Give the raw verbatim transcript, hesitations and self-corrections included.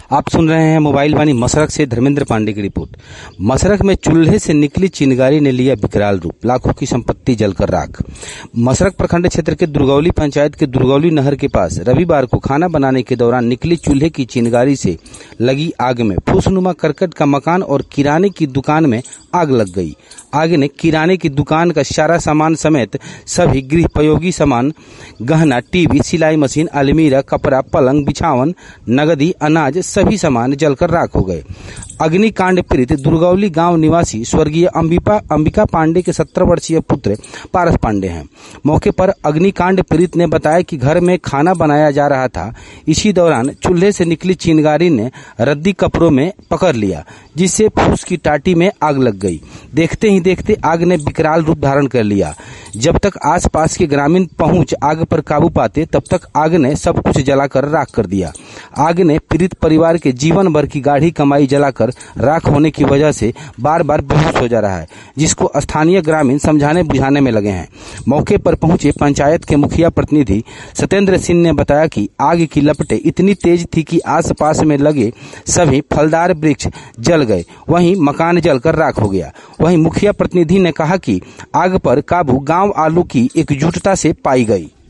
आप सुन रहे हैं मोबाइल वाणी मसरख से धर्मेंद्र पांडे की रिपोर्ट। मसरख में चूल्हे से निकली चिंगारी ने लिया विकराल रूप, लाखों की संपत्ति जलकर राख। मसरख प्रखंड क्षेत्र के दुर्गौली पंचायत के दुर्गौली नहर के पास रविवार को खाना बनाने के दौरान निकली चूल्हे की चिंगारी से लगी आग में फूसनुमा करकट का मकान और किराने की दुकान में आग लग गई। आग ने किराने की दुकान का सारा सामान समेत सभी गृहोपयोगी सामान, गहना, टीवी, सिलाई मशीन, अलमीरा, कपड़ा, पलंग, बिछावन, नगदी, अनाज सभी सामान जलकर राख हो गए। अग्निकांड पीड़ित दुर्गौली गांव निवासी स्वर्गीय अंबिका अंबिका पांडे के सत्तर वर्षीय पुत्र पारस पांडे हैं। मौके पर अग्निकांड पीड़ित ने बताया कि घर में खाना बनाया जा रहा था। इसी दौरान चूल्हे से निकली चिंगारी ने रद्दी कपड़ों में पकड़ लिया, जिससे फूस की टाटी में आग लग गई। देखते ही देखते आग ने विकराल रूप धारण कर लिया। जब तक आसपास के ग्रामीण पहुंच आग पर काबू पाते, तब तक आग ने सब कुछ जलाकर राख कर दिया। आग ने पीड़ित परिवार के जीवन भर की गाढ़ी कमाई जलाकर राख होने की वजह से बार बार बेहोश हो जा रहा है, जिसको स्थानीय ग्रामीण समझाने बुझाने में लगे हैं। मौके पर पहुंचे पंचायत के मुखिया प्रतिनिधि सत्येंद्र सिंह ने बताया कि आग की लपटें इतनी तेज थी कि आसपास में लगे सभी फलदार वृक्ष जल गए, वहीं मकान जलकर राख हो गया। वहीं मुखिया प्रतिनिधि ने कहा कि आग पर काबू गांव वालों की एकजुटता से पाई गई।